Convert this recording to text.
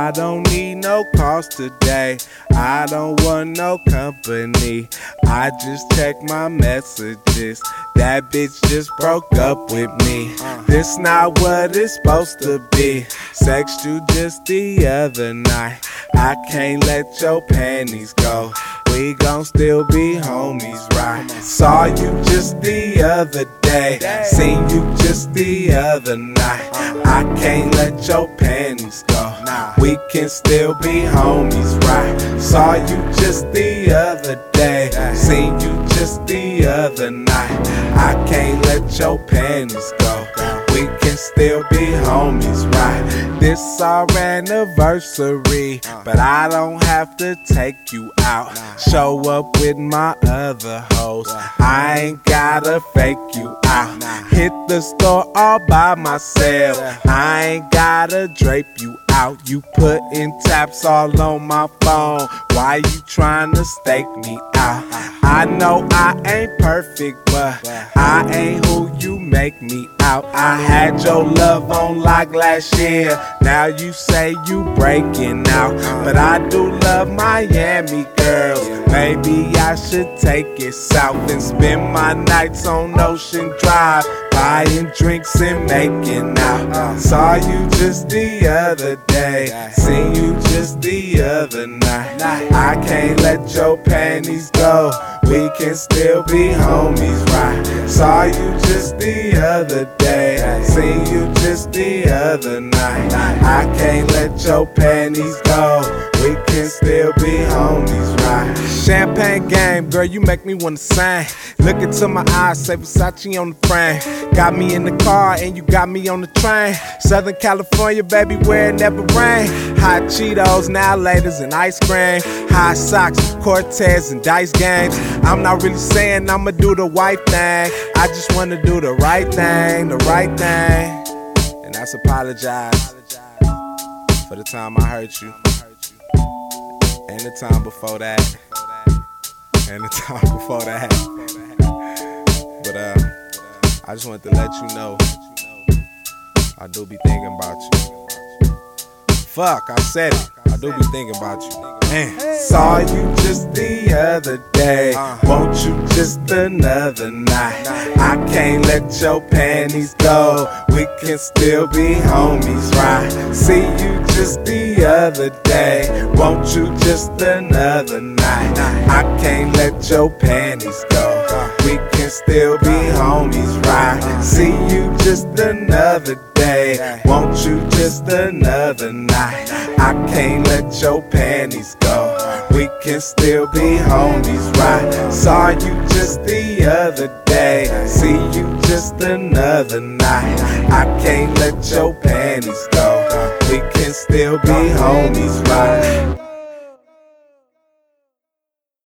I don't need no calls today. I don't want no company. I just check my messages. That bitch just broke up with me. This not what it's supposed to be. Sexed you just the other night. I can't let your panties go. We gon' still be homies, right? Saw you just the other day. Seen you just the other night. I can't let your panties go. We can still be homies, right? Saw you just the other day. Seen you just the other night. I can't let your panties go. We can still be homies, right? This our anniversary, but I don't have to take you out. Show up with my other hoes. I ain't gotta fake you out. Hit the store all by myself. I ain't gotta drape you out. You putting taps all on my phone. Why you trying to stake me out? I know I ain't perfect, but I ain't who you make me out. I had your love on lock last year. Now you say you breaking out, but I do love Miami girls. Maybe I should take it south and spend my nights on Ocean Drive, buying drinks and making out. Saw you just the other day. Seen you just the other night. I can't let your panties go. We can still be homies, right? Saw you just the other day. Seen you just the other night. I can't let your panties go. We can still be homies, right? Champagne game, girl, you make me wanna sing. Look into my eyes, say Versace on the frame. Got me in the car and you got me on the train. Southern California, baby, where it never rain. Hot Cheetos, now laters and ice cream. High socks, Cortez and dice games. I'm not really saying I'ma do the white thing. I just wanna do the right thing, the right thing. And that's apologize for the time I hurt you. And the time before that. And the time before that. But I just wanted to let you know I do be thinking about you. Fuck, I said it. I do be thinking about you. Man. Saw you just the other day. Want you just another night. I can't let your panties go. We can still be homies, right? See you just the other day. Want you just another night. I can't let your panties go. We can still be homies, right? See you just another day. Want you just another night. I can't let your panties go. We can still be homies, right? Saw you just the other day. See you just another night. I can't let your panties go. We can still be homies, right?